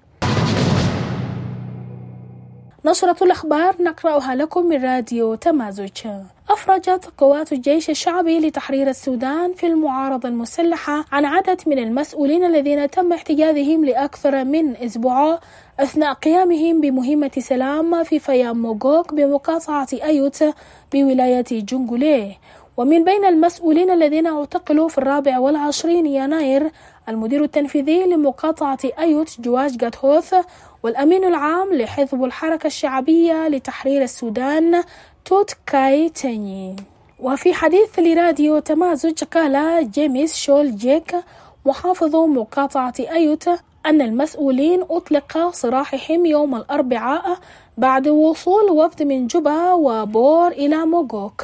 نشرة الأخبار نقرأها لكم من راديو تمازج. أفرجت قوات الجيش الشعبي لتحرير السودان في المعارضة المسلحة عن عدد من المسؤولين الذين تم احتجازهم لأكثر من أسبوع أثناء قيامهم بمهمة سلام في فيام موغوك بمقاطعة أيوت بولاية جنجوليه. ومن بين المسؤولين الذين اعتقلوا في الرابع والعشرين يناير المدير التنفيذي لمقاطعة أيوت جواج جاتهوث، والأمين العام لحزب الحركة الشعبية لتحرير السودان توت كاي تاني. وفي حديث لراديو تمازج قال جيمس شول جيك محافظ مقاطعة أيوت أن المسؤولين أطلق سراحهم يوم الأربعاء بعد وصول وفد من جوبا وبور إلى موغوك.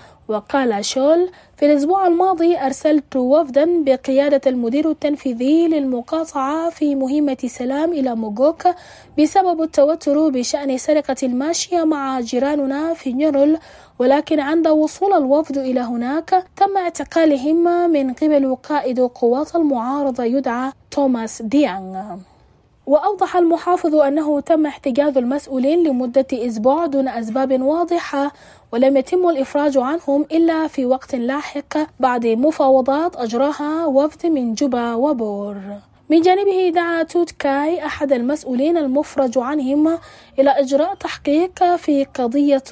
وقال شول: في الأسبوع الماضي أرسلت وفدا بقيادة المدير التنفيذي للمقاطعة في مهمة سلام إلى موغوك بسبب التوتر بشأن سرقة الماشية مع جيراننا في نيرول، ولكن عند وصول الوفد إلى هناك تم اعتقالهم من قبل قائد قوات المعارضة يدعى توماس ديانغ. وأوضح المحافظ أنه تم احتجاز المسؤولين لمدة أسبوع دون أسباب واضحة، ولم يتم الإفراج عنهم إلا في وقت لاحق بعد مفاوضات أجراها وفد من جوبا وبور. من جانبه دعا توت كاي أحد المسؤولين المفرج عنهم إلى إجراء تحقيق في قضية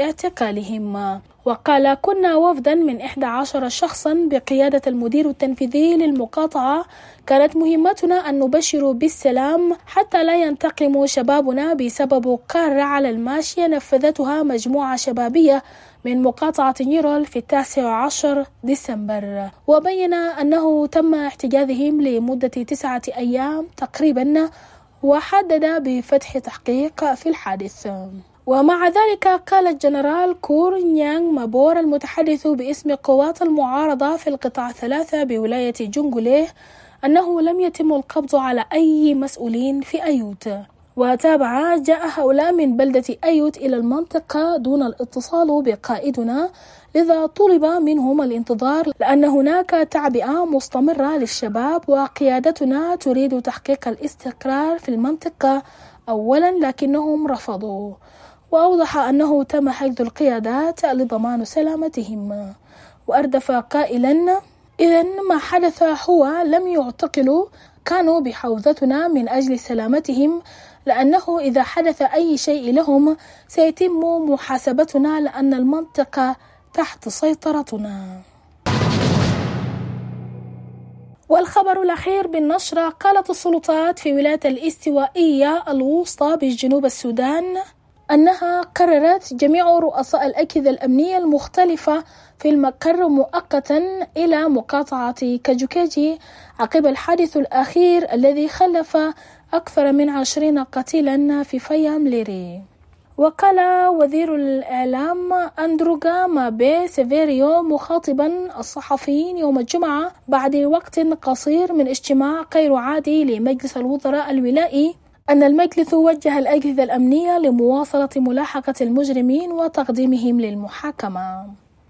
اعتقالهم. وقال: كنا وفدا من إحدى عشر شخصا بقيادة المدير التنفيذي للمقاطعة، كانت مهمتنا أن نبشر بالسلام حتى لا ينتقم شبابنا بسبب قارة على الماشية نفذتها مجموعة شبابية من مقاطعة نيرول في التاسع عشر ديسمبر. وبين أنه تم احتجازهم لمدة تسعة أيام تقريبا، وحدد بفتح تحقيق في الحادث. ومع ذلك قال الجنرال كور نيانغ مابور المتحدث باسم قوات المعارضة في القطاع الثلاثة بولاية جنجوليه أنه لم يتم القبض على أي مسؤولين في أيوت. وتابع: جاء هؤلاء من بلدة أيوت إلى المنطقة دون الاتصال بقائدنا، لذا طلب منهم الانتظار لأن هناك تعبئة مستمرة للشباب، وقيادتنا تريد تحقيق الاستقرار في المنطقة أولا لكنهم رفضوا. وأوضح أنه تم حجز القيادات لضمان سلامتهم. وأردف قائلا: إذن ما حدث هو لم يعتقلوا، كانوا بحوزتنا من أجل سلامتهم، لأنه إذا حدث أي شيء لهم سيتم محاسبتنا لأن المنطقة تحت سيطرتنا. والخبر الأخير بالنشرة: قالت السلطات في ولاية الاستوائية الوسطى بجنوب السودان أنها قررت جميع رؤساء الأجهزة الأمنية المختلفة في المقر مؤقتا إلى مقاطعة كاجوكاجي عقب الحادث الأخير الذي خلف أكثر من عشرين قتيلا في فيام ليري. وقال وزير الإعلام أندروغا مابي سيفيريو مخاطبا الصحفيين يوم الجمعة بعد وقت قصير من اجتماع غير عادي لمجلس الوزراء الولائي أن المجلس وجه الأجهزة الأمنية لمواصلة ملاحقة المجرمين وتقديمهم للمحاكمة.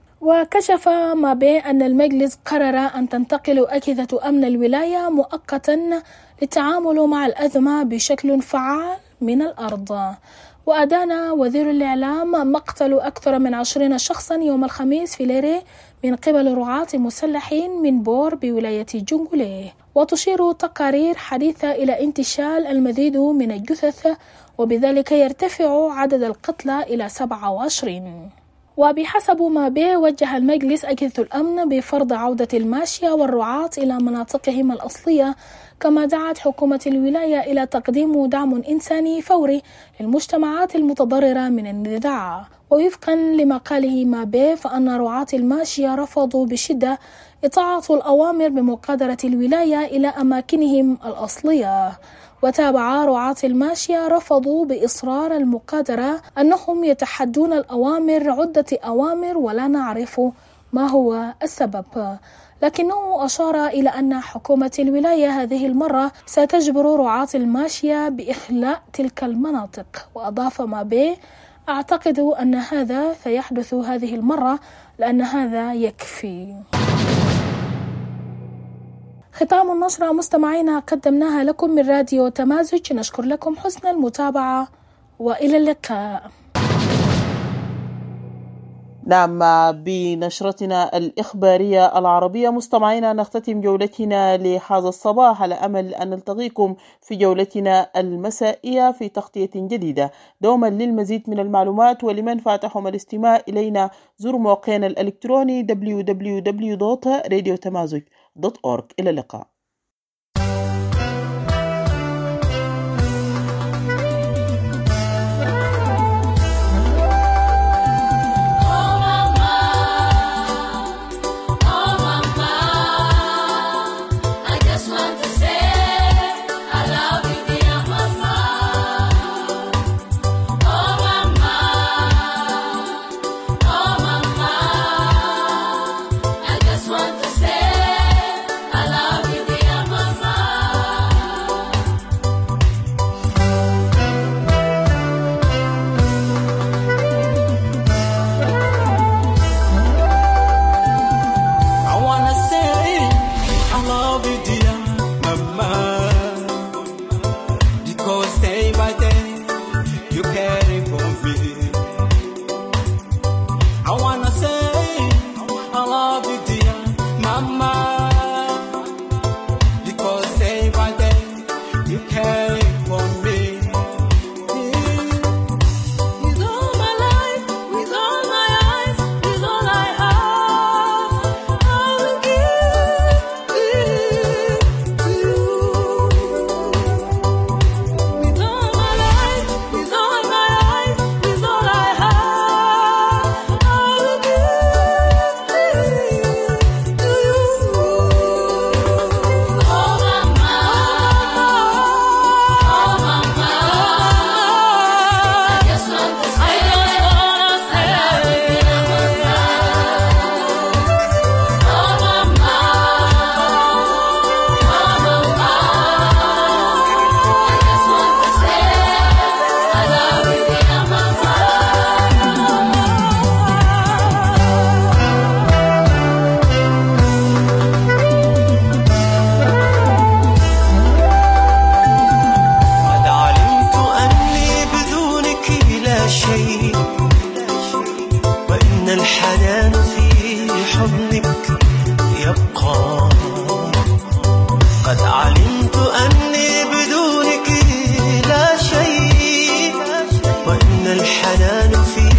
وكشف مابي أن المجلس قرر أن تنتقل أجهزة أمن الولاية مؤقتا للتعامل مع الأزمة بشكل فعال من الأرض. وأدان وزير الإعلام مقتل أكثر من عشرين شخصا يوم الخميس في ليري من قبل رعاة مسلحين من بور بولاية جنغوليه. وتشير تقارير حديثة إلى انتشال المزيد من الجثث، وبذلك يرتفع عدد القتلى إلى سبعة وعشرين. وبحسب ما به وجه المجلس أجهزة الأمن بفرض عودة الماشية والرعاة إلى مناطقهم الأصلية، كما دعت حكومة الولاية إلى تقديم دعم إنساني فوري للمجتمعات المتضررة من النزاع. ووفقا لما قاله ما به فأن رعاة الماشية رفضوا بشدة إطاعة الأوامر بمغادرة الولاية إلى أماكنهم الأصلية. وتابع رعاة الماشية رفضوا بإصرار المغادرة أنهم يتحدون الأوامر عدة أوامر ولا نعرف ما هو السبب، لكنه أشار إلى أن حكومة الولاية هذه المرة ستجبر رعاة الماشية بإخلاء تلك المناطق. وأضاف ما به: أعتقد أن هذا سيحدث هذه المرة لأن هذا يكفي. ختام النشرة مستمعينا قدمناها لكم من راديو تمازج، نشكر لكم حسن المتابعة وإلى اللقاء. نعم، بنشرتنا الإخبارية العربية مستمعينا نختتم جولتنا لهذا الصباح، على أمل أن نلتقيكم في جولتنا المسائية في تغطية جديدة. دوما للمزيد من المعلومات ولمن فاتحهم الاستماع إلينا زوروا موقعنا الإلكتروني دبليو دبليو دبليو دوت راديو تمازج دوت أورج. إلى اللقاء. I love you.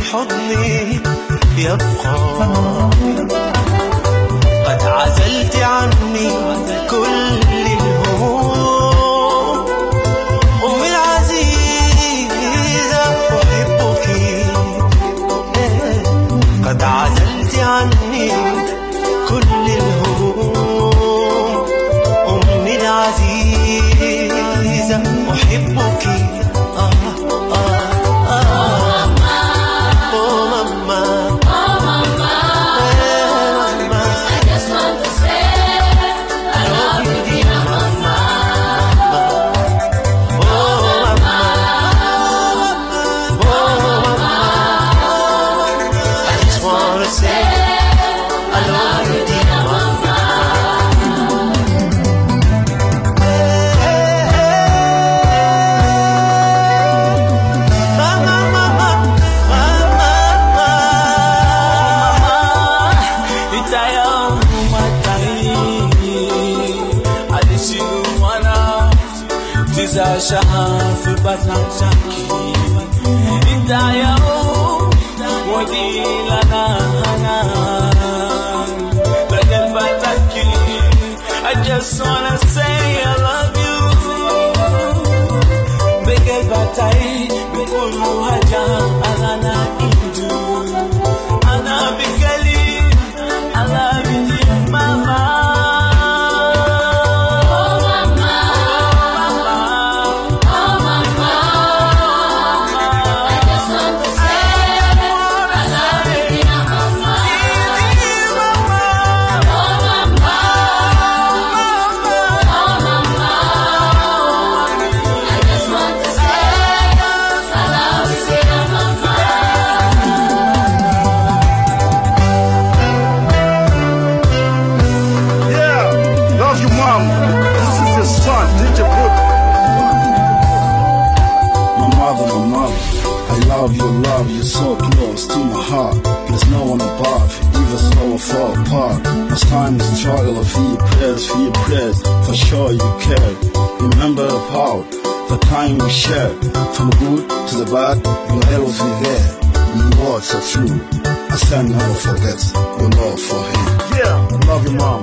حضني يبقى. قد عزلت عني كل الهموم أمي العزيزة أحبك. قد عزلت عني كل الهموم أمي العزيزة أحبك. آه آه آه Oh mama, oh mama, hey mama, I just want to say I love you dear mama. Oh mama, oh mama, I just want to say I love you dear mama. شهر في بطن شكي انت يا ودي لنا هنان بدل بتكي I just wanna say I love you بدل بتاي بكل حاجة أنا إندو أنا بكلي I love you dear mama. So close to my heart, there's no one above, even though we fall apart. Last time was a struggle for your prayers, for your prayers, for sure you cared. Remember the power, the time we shared, from the good to the bad, you'll always be there. Your words are true, I still never forget your love for him. Yeah, love your mom.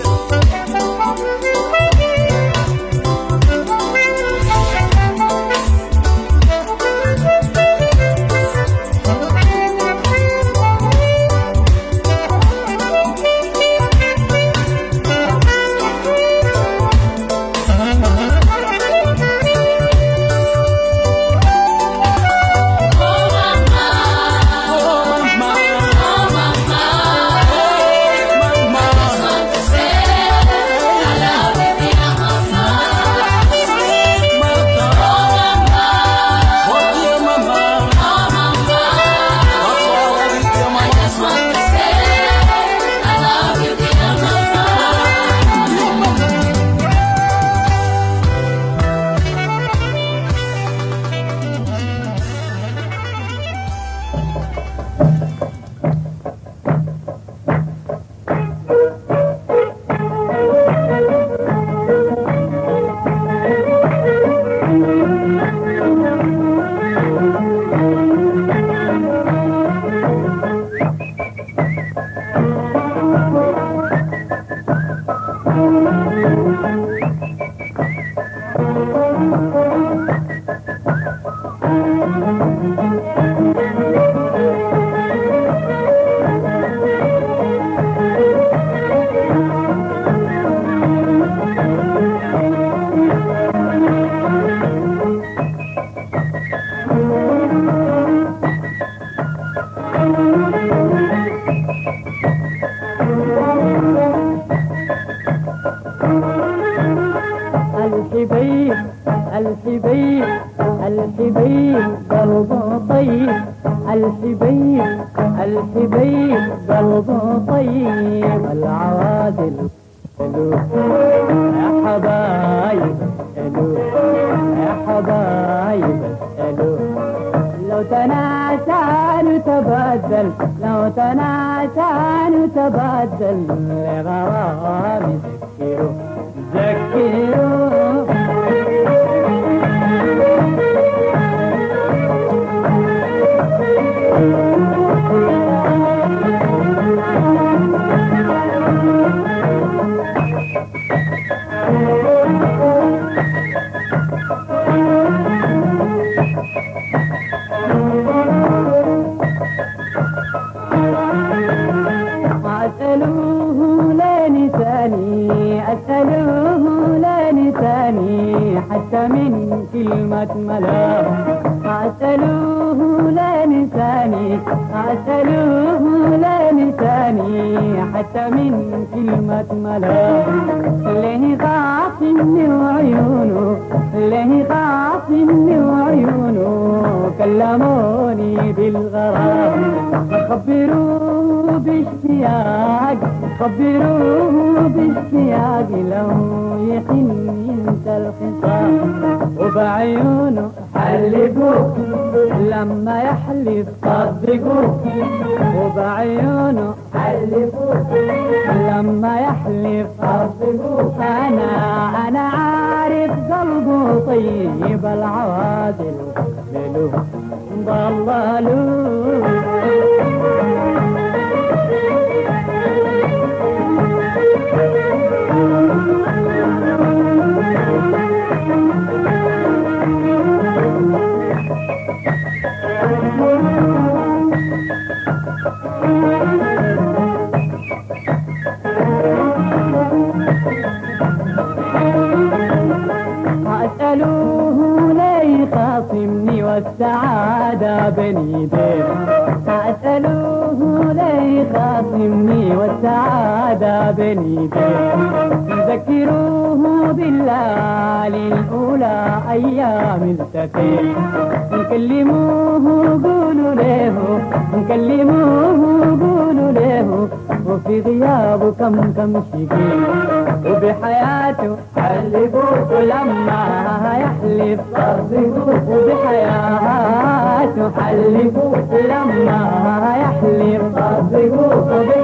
الحبيب الحبيب الحبيب قلبه طيب الحبيب الحبيب قلبه طيب العوادل حلو يا حبايب حلو يا حبايب حلو لو تناسى نتبادل لو تناسى نتبادل لغرام ذكروا ذكروا كلمة ملا أسألوه لا نساني أسألوه لا نساني حتى من كلمة ملا ليه غاصمني وعيونه ليه غاصمني وعيونه كلموني بالغرام خبروه باشتياق خبروه باشتياق لو يحن ينسى الخصام وبعيونه حلفوه لما يحلف صدقوه وبعيونه حلفوه لما يحلف صدقوه انا انا عارف قلبه طيب العوادل له ضللوه أسألوه لا يخاصمني والسعادة بين يديه أسألوه لا يخاصمني والسعادة بين يديه ذكروه بالليالي الأولى أيام التفيه نكلموه قولوا له نكلموه قولوا له وفي غيابه كم كم شقي وبحياته حلفوه لما يحلف صدقوه وبحياته حلفوه لما يحلف صدقوه